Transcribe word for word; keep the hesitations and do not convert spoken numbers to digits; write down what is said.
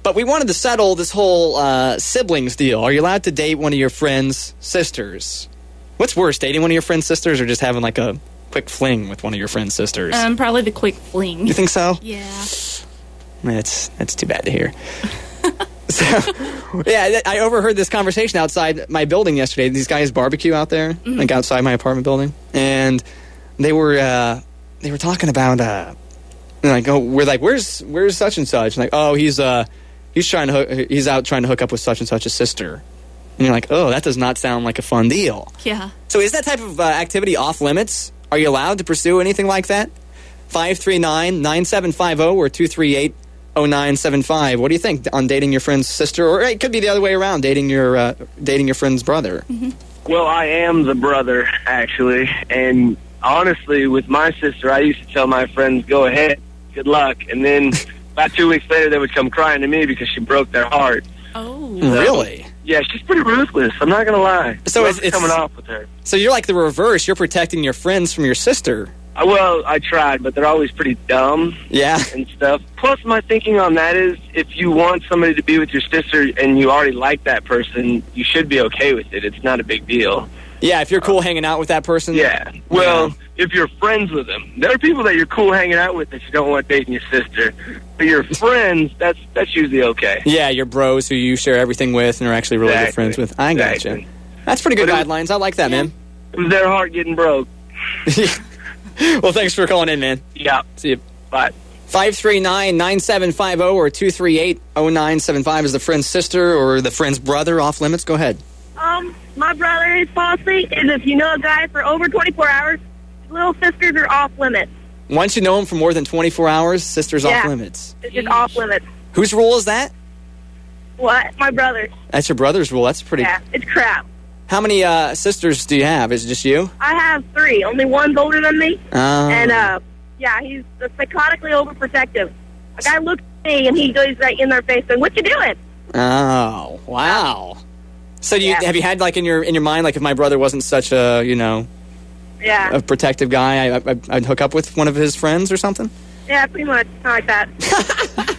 But we wanted to settle this whole uh, siblings deal. Are you allowed to date one of your friend's sisters? What's worse, dating one of your friend's sisters or just having like a quick fling with one of your friend's sisters? Um, probably the quick fling. You think so? Yeah. That's that's too bad to hear. So, yeah, I overheard this conversation outside my building yesterday. These guys barbecue out there, mm-hmm. like outside my apartment building, and they were uh, they were talking about uh, like, oh, we're like, where's where's such and such? And like, oh, he's uh, he's trying to hook, he's out trying to hook up with such and such a sister. And you're like, oh, that does not sound like a fun deal. Yeah. So is that type of uh, activity off limits? Are you allowed to pursue anything like that? five three nine, nine seven five zero or two three eight, oh nine seven five. What do you think on dating your friend's sister? Or it could be the other way around, dating your uh, dating your friend's brother. Mm-hmm. Well, I am the brother, actually. And honestly, with my sister, I used to tell my friends, go ahead, good luck. And then about two weeks later, they would come crying to me because she broke their heart. Oh. So, really? Yeah, she's pretty ruthless. I'm not going to lie. So it's, it's coming off with her. So you're like the reverse. You're protecting your friends from your sister. Uh, well, I tried, but they're always pretty dumb. Yeah. And stuff. Plus, my thinking on that is, if you want somebody to be with your sister and you already like that person, you should be okay with it. It's not a big deal. Yeah, if you're cool uh, hanging out with that person. Yeah. Well, yeah. if you're friends with them. There are people that you're cool hanging out with that you don't want dating your sister. But your friends, that's that's usually okay. Yeah, your bros who you share everything with and are actually really exactly. good friends with. I exactly. gotcha. That's pretty good but guidelines. Was, I like that, yeah. man. It was their heart getting broke. Well, thanks for calling in, man. Yeah. See you. Bye. five three nine, nine seven five zero or two three eight, oh nine seven five is the friend's sister or the friend's brother off limits. Go ahead. Um, my brother's policy is if you know a guy for over twenty-four hours, little sisters are off limits. Once you know him for more than twenty-four hours, sisters yeah. off limits. It's just off limits. Whose rule is that? What? My brother's. That's your brother's rule. That's pretty... Yeah, it's crap. How many uh, sisters do you have? Is it just you? I have three. Only one's older than me. Oh. And, uh, yeah, he's psychotically overprotective. A guy looks at me, and he goes right in their face and, what you doing? Oh, wow. So do you, yeah. have you had, like, in your in your mind, like, if my brother wasn't such a, you know, yeah. a protective guy, I, I, I'd hook up with one of his friends or something? Yeah, pretty much. Kind of like that.